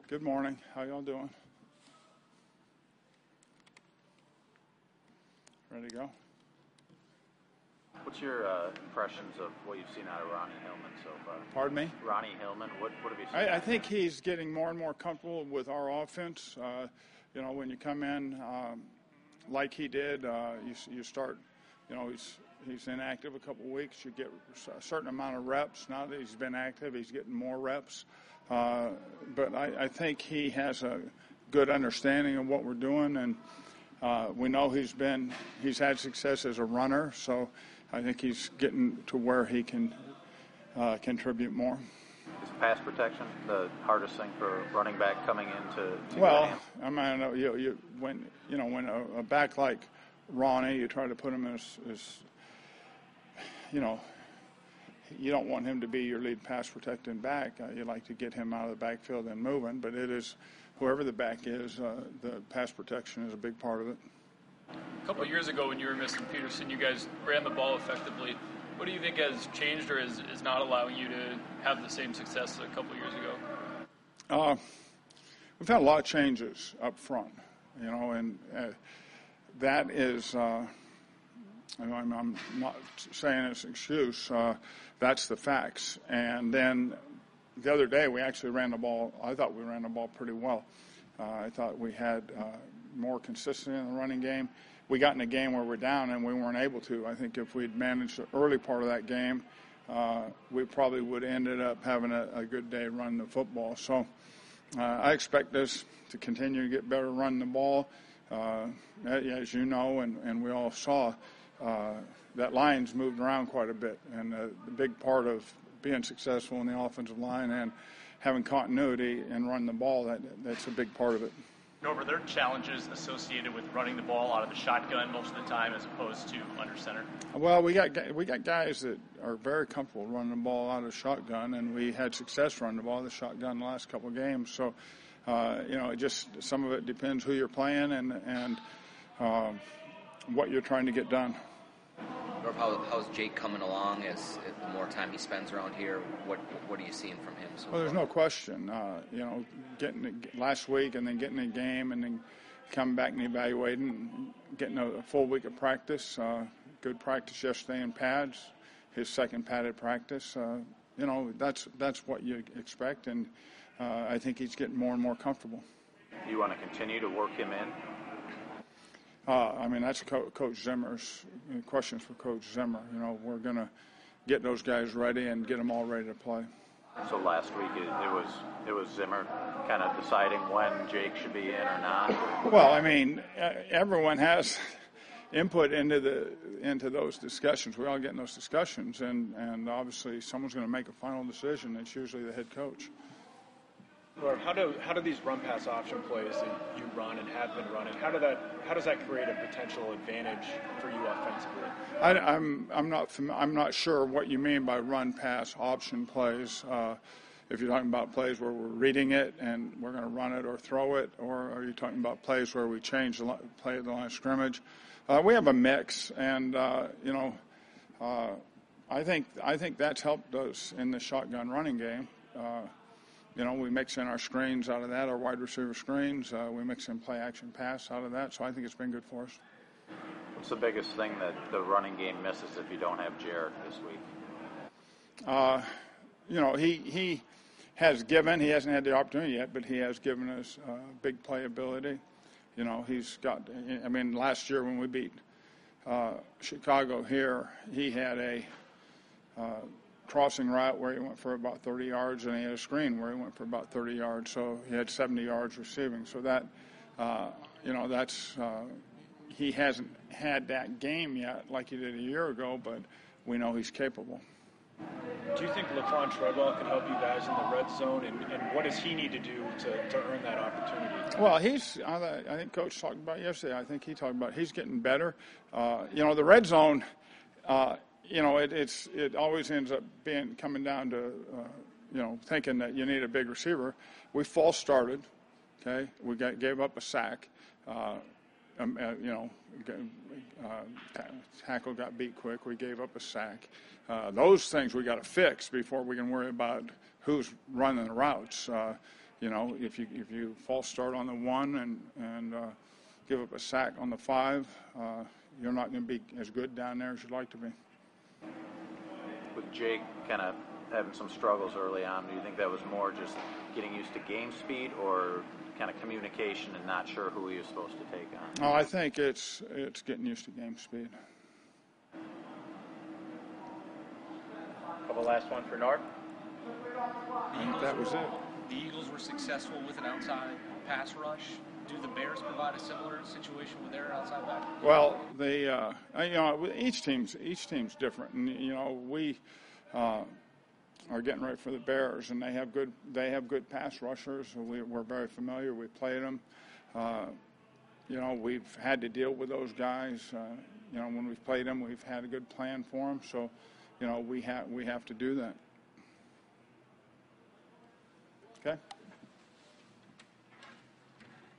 Good morning. How y'all doing? Ready to go? What's your impressions of what you've seen out of Ronnie Hillman so far? Pardon me? Ronnie Hillman, what have you seen? I think he's getting more and more comfortable with our offense. When you come in like he did, you start, he's inactive a couple of weeks. You get a certain amount of reps. Now that he's been active, he's getting more reps. But I think he has a good understanding of what we're doing, and we know he's had success as a runner, so I think he's getting to where he can contribute more. Is pass protection the hardest thing for a running back coming into? Well, I mean, when a back like Ronnie, you try to put him as you don't want him to be your lead pass protecting back. You like to get him out of the backfield and moving, but it is whoever the back is, the pass protection is a big part of it. A couple of years ago when you were missing Peterson, you guys ran the ball effectively. What do you think has changed or is not allowing you to have the same success a couple of years ago? We've had a lot of changes up front, and that is, I'm not saying it's an excuse, that's the facts. And then the other day we actually ran the ball, I thought we ran the ball pretty well. I thought we had more consistency in the running game. We got in a game where we're down and we weren't able to. I think if we'd managed the early part of that game, we probably would have ended up having a good day running the football. So I expect us to continue to get better running the ball. As you know, and we all saw, that line's moved around quite a bit. And the big part of being successful in the offensive line and having continuity and running the ball, that's a big part of it. Are there challenges associated with running the ball out of the shotgun most of the time as opposed to under center? Well, we got guys that are very comfortable running the ball out of the shotgun, and we had success running the ball out of the shotgun the last couple of games. So, it just some of it depends who you're playing and what you're trying to get done. How's Jake coming along as the more time he spends around here? What are you seeing from him so far? Well, there's no question. Getting it last week and then getting a game and then coming back and evaluating, getting a full week of practice. Good practice yesterday in pads. His second padded practice. That's what you expect, and I think he's getting more and more comfortable. Do you want to continue to work him in? That's Coach Zimmer's questions for Coach Zimmer. We're going to get those guys ready and get them all ready to play. So last week it was Zimmer kind of deciding when Jake should be in or not. Well, everyone has input into those discussions. We all get in those discussions, and obviously someone's going to make a final decision. It's usually the head coach. How do these run-pass option plays that you run and have been running, how does that create a potential advantage for you offensively? I'm not sure what you mean by run-pass option plays. If you're talking about plays where we're reading it and we're going to run it or throw it, or are you talking about plays where we change the play of the line of scrimmage? We have a mix, and I think that's helped us in the shotgun running game. We mix in our screens out of that, our wide receiver screens. We mix in play action pass out of that, so I think it's been good for us. What's the biggest thing that the running game misses if you don't have Jared this week? He has given. He hasn't had the opportunity yet, but he has given us big playability. He's got. Last year when we beat Chicago here, he had a crossing route where he went for about 30 yards, and he had a screen where he went for about 30 yards. So he had 70 yards receiving. So that, that's he hasn't had that game yet like he did a year ago, but we know he's capable. Do you think Laquan Treadwell can help you guys in the red zone, and what does he need to do to earn that opportunity? Well, I think Coach talked about yesterday. I think he talked about he's getting better. The red zone. It always ends up coming down to, thinking that you need a big receiver. We false started, okay? We gave up a sack. Tackle got beat quick. We gave up a sack. Those things we got to fix before we can worry about who's running the routes. you know, if you false start on the 1 and give up a sack on the 5, you're not going to be as good down there as you'd like to be. With Jake kind of having some struggles early on, do you think that was more just getting used to game speed or kind of communication and not sure who he was supposed to take on? Oh, I think it's getting used to game speed. Couple last one for Norm. I think that was it. The Eagles were successful with an outside pass rush. Do the Bears provide a similar situation with their outside back? Well, they, you know, each team's different, and you know, we are getting ready for the Bears, and they have good pass rushers. We're very familiar. We played them. You know, we've had to deal with those guys. You know, when we've played them, we've had a good plan for them. So, you know, we have to do that. Okay.